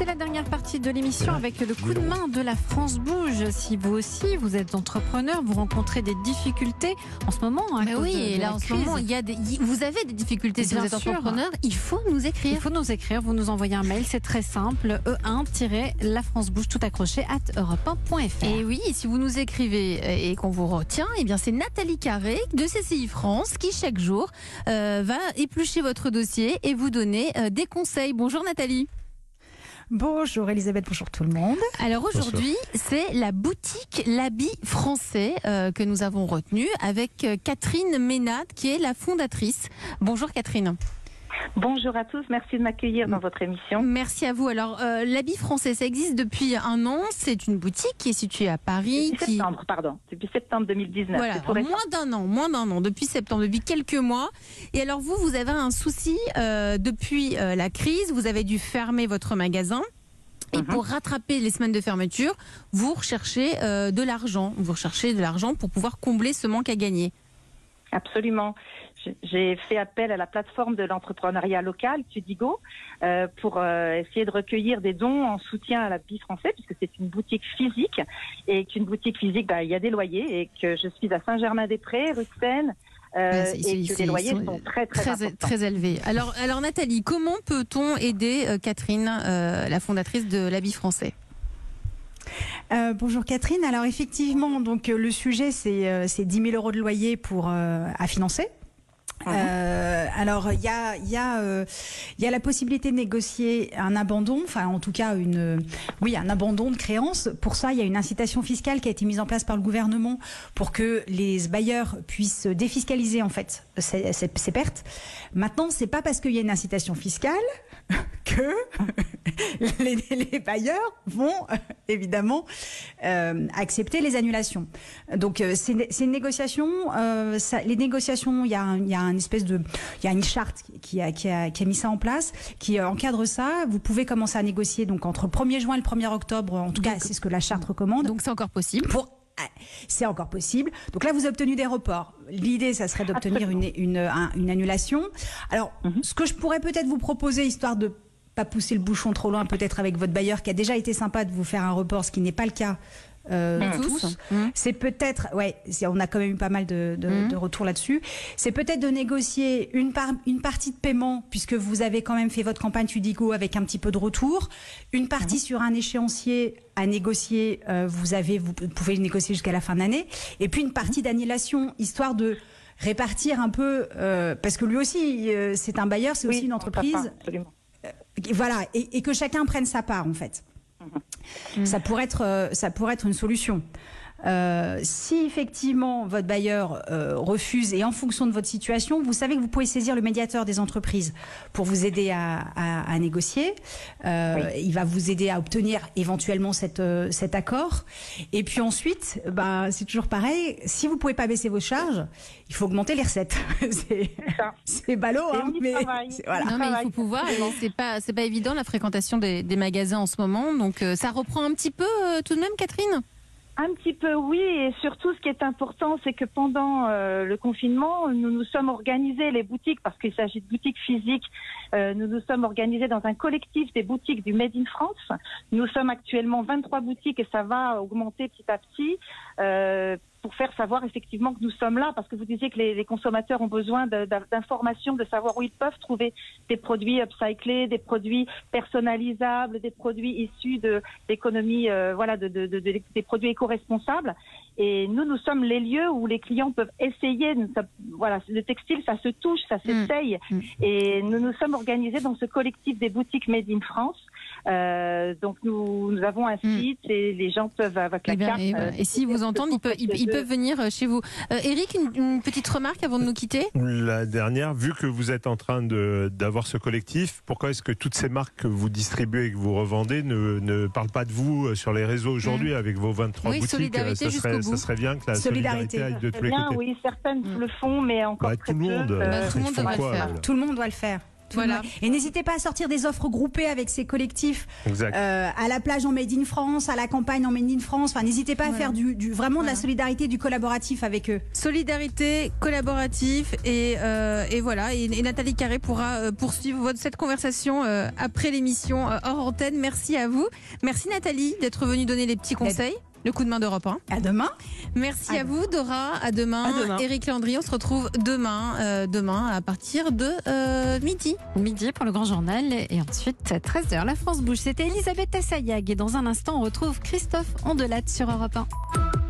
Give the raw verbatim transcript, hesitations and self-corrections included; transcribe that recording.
C'est la dernière partie de l'émission avec le coup de main de la France Bouge. Si vous aussi, vous êtes entrepreneur, vous rencontrez des difficultés en ce moment. À Mais cause oui, de, et de là la en ce crise. moment, il y a des, vous avez des difficultés si Bien vous êtes sûr. entrepreneur, il faut nous écrire. Il faut nous écrire, vous nous envoyez un mail, c'est très simple, e un la France Bouge tout accroché at europe un point f r. Et oui, si vous nous écrivez et qu'on vous retient, eh bien c'est Nathalie Carré de C C I France qui chaque jour euh, va éplucher votre dossier et vous donner euh, des conseils. Bonjour Nathalie. Bonjour Elisabeth, bonjour tout le monde. Alors aujourd'hui, c'est la boutique L'Habit Français euh, que nous avons retenue avec euh, Catherine Ménade qui est la fondatrice. Bonjour Catherine. Bonjour à tous, merci de m'accueillir dans votre émission. Merci à vous. Alors, euh, l'Habit Français, ça existe depuis un an. C'est une boutique qui est située à Paris. Depuis qui... septembre, pardon. Depuis septembre deux mille dix-neuf. Voilà, moins d'un an, moins d'un an, depuis septembre, depuis quelques mois. Et alors vous, vous avez un souci euh, depuis euh, la crise. Vous avez dû fermer votre magasin. Et Mm-hmm. pour rattraper les semaines de fermeture, vous recherchez euh, de l'argent. Vous recherchez de l'argent pour pouvoir combler ce manque à gagner. Absolument. J'ai fait appel à la plateforme de l'entrepreneuriat local, Tudigo, euh, pour euh, essayer de recueillir des dons en soutien à l'Habit Français, puisque c'est une boutique physique, et qu'une boutique physique, bah, il y a des loyers, et que je suis à Saint-Germain-des-Prés, rue de Seine, euh, Ben, c'est- et c'est- que les loyers sont sont très, très, très, importants. très élevés. Alors, alors Nathalie, comment peut-on aider euh, Catherine, euh, la fondatrice de l'Habit Français ? Euh, bonjour Catherine. Alors effectivement, donc euh, le sujet c'est euh, c'est dix mille euros de loyer pour euh, à financer. Euh, alors il y a il y a euh, il y a la possibilité de négocier un abandon, enfin en tout cas une euh, oui un abandon de créance. Pour ça il y a une incitation fiscale qui a été mise en place par le gouvernement pour que les bailleurs puissent défiscaliser en fait ces, ces, ces pertes. Maintenant c'est pas parce qu'il y a une incitation fiscale que les, les bailleurs vont euh, évidemment euh, accepter les annulations. Donc euh, c'est c'est une négociation. Euh, ça, les négociations, il y a un, il y a un espèce de, il y a une charte qui a, qui a, qui a mis ça en place, qui euh, encadre ça. Vous pouvez commencer à négocier donc entre le premier juin et le premier octobre. En tout cas, c'est ce que la charte recommande. Donc c'est encore possible. Pour C'est encore possible. Donc là, vous avez obtenu des reports. L'idée, ça serait d'obtenir une, une, un- une annulation. Alors, Mhm. ce que je pourrais peut-être vous proposer, histoire de pas pousser le bouchon trop loin, peut-être avec votre bailleur qui a déjà été sympa de vous faire un report, ce qui n'est pas le cas euh, Mmh. de tous. Tous. Mmh. C'est peut-être, ouais, c'est- on a quand même eu pas mal de, de, Mhm. de retours là-dessus. C'est peut-être de négocier une, par- une partie de paiement, puisque vous avez quand même fait votre campagne Tudigo avec un petit peu de retour. Une partie sur un échéancier à négocier, euh, vous avez, vous pouvez négocier jusqu'à la fin de l'année. Et puis une partie d'annulation, histoire de répartir un peu, euh, parce que lui aussi, euh, c'est un bailleur, c'est Oui, aussi une on entreprise. peut pas, absolument. Voilà, et, et que chacun prenne sa part en fait. Ça pourrait être, euh, ça pourrait être une solution. Euh, si effectivement votre bailleur euh, refuse et en fonction de votre situation, vous savez que vous pouvez saisir le médiateur des entreprises pour vous aider à, à, à négocier. Euh, Oui. Il va vous aider à obtenir éventuellement cette, euh, cet accord. Et puis ensuite, bah, c'est toujours pareil. Si vous pouvez pas baisser vos charges, il faut augmenter les recettes. c'est, ça. c'est ballot, Et hein, on y mais travaille. c'est- voilà. Non mais il travail. faut pouvoir. et C'est pas c'est pas évident la fréquentation des, des magasins en ce moment. Donc euh, ça reprend un petit peu euh, tout de même, Catherine. Un petit peu, oui, et surtout ce qui est important, c'est que pendant euh, le confinement, nous nous sommes organisés, les boutiques, parce qu'il s'agit de boutiques physiques, euh, nous nous sommes organisés dans un collectif des boutiques du Made in France. Nous sommes actuellement vingt-trois boutiques et ça va augmenter petit à petit euh, pour faire savoir effectivement que nous sommes là, parce que vous disiez que les, les consommateurs ont besoin de- d'informations, de savoir où ils peuvent trouver des produits upcyclés, des produits personnalisables, des produits issus de l'économie, euh, voilà, de, de, de, de- des produits éco-responsables. Et nous, nous sommes les lieux où les clients peuvent essayer. Nous sommes- voilà, le textile, ça se touche, ça s'essaye. Mm. Et nous nous sommes organisés dans ce collectif des boutiques Made in France. Euh, donc nous, nous avons un Mm. site et les gens peuvent avec la Eh bien, carte. et, voilà. euh, Et s'ils vous découvrir entendent, ce ils peuvent, qu'on ils, fait ils chez peuvent eux. venir euh, chez vous. Euh, Eric, une, une petite remarque avant de nous quitter. La dernière, vu que vous êtes en train de- d'avoir ce collectif, pourquoi est-ce que toutes ces marques que vous distribuez et que vous revendez ne, ne parlent pas de vous euh, sur les réseaux aujourd'hui avec vos vingt-trois Oui, boutiques? solidarité ça, jusqu'au serait, bout. ça serait bien que la Solidarité. solidarité aille de Très tous les bien, côtés. oui, certaines Mm. le font, mais encore Bah, très tout le peu. monde, Euh, Bah, tout le ils monde font devrait quoi, le faire. là Tout le monde doit le faire. tout le Voilà. monde. Et n'hésitez pas à sortir des offres groupées avec ces collectifs. Exact. Euh, à la plage en Made in France, à la campagne en Made in France. Enfin, n'hésitez pas à Voilà. faire du, du vraiment de Voilà. la solidarité, du collaboratif avec eux. Solidarité, collaboratif et, euh, et voilà. Et, et Nathalie Carré pourra euh, poursuivre votre, cette conversation euh, après l'émission euh, hors antenne. Merci à vous. Merci Nathalie d'être venue donner les petits conseils. Le coup de main d'Europe un. À demain. Merci À à vous Dora. À demain. À demain. Éric Landry, on se retrouve demain, euh, demain à partir de euh, midi. Midi pour le grand journal et ensuite treize heures. La France bouge. C'était Elisabeth Assayag et dans un instant on retrouve Christophe Ondelat sur Europe un.